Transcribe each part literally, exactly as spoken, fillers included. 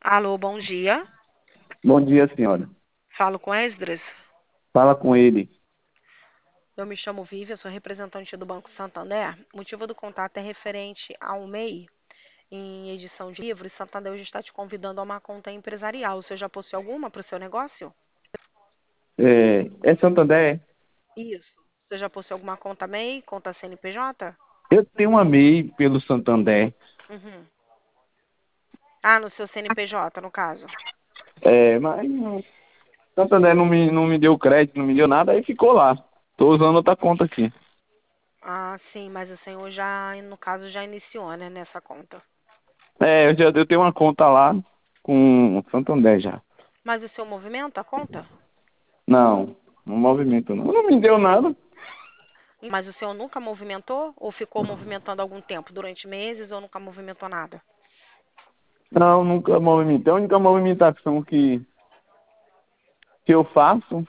Alô, bom dia. Bom dia, senhora. Falo com Esdras. Fala com ele. Eu me chamo Vivian, sou representante do Banco Santander. O motivo do contato é referente ao M E I em edição de livros. Santander hoje está te convidando a uma conta empresarial. Você já possui alguma para o seu negócio? É, é Santander? Isso. Você já possui alguma conta M E I, conta C N P J? Eu tenho uma M E I pelo Santander. Uhum. Ah, no seu C N P J, no caso. É, mas o Santander não me, não me deu crédito, não me deu nada, aí ficou lá. Tô usando outra conta aqui. Ah, sim, mas o senhor já, no caso, já iniciou, né, nessa conta. É, eu já eu tenho uma conta lá com o Santander já. Mas o seu movimento, a conta? Não, não movimento não. Não me deu nada. Mas o senhor nunca movimentou? Ou ficou movimentando algum tempo, durante meses, ou nunca movimentou nada? Não, nunca movimentei. A única movimentação que, que eu faço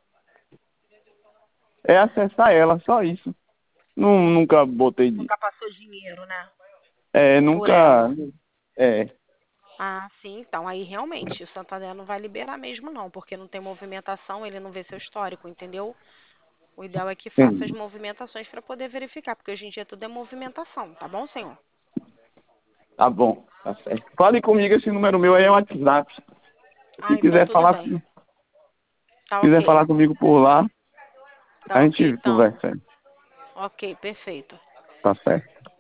é acessar ela, só isso. Não, nunca botei de. Nunca passou dinheiro, né? É, Por ela. nunca. É, Ah, sim, então aí realmente o Santander não vai liberar mesmo não, porque não tem movimentação, ele não vê seu histórico, entendeu? O ideal é que faça as entendi. movimentações para poder verificar, porque hoje em dia tudo é movimentação, tá bom, senhor? Tá bom, tá certo. Fale comigo, esse número meu aí é o WhatsApp. Se Ah, então quiser tudo falar, bem. se Tá quiser ok. falar comigo por lá, Tá a ok, gente então. conversa. Ok, perfeito. Tá certo.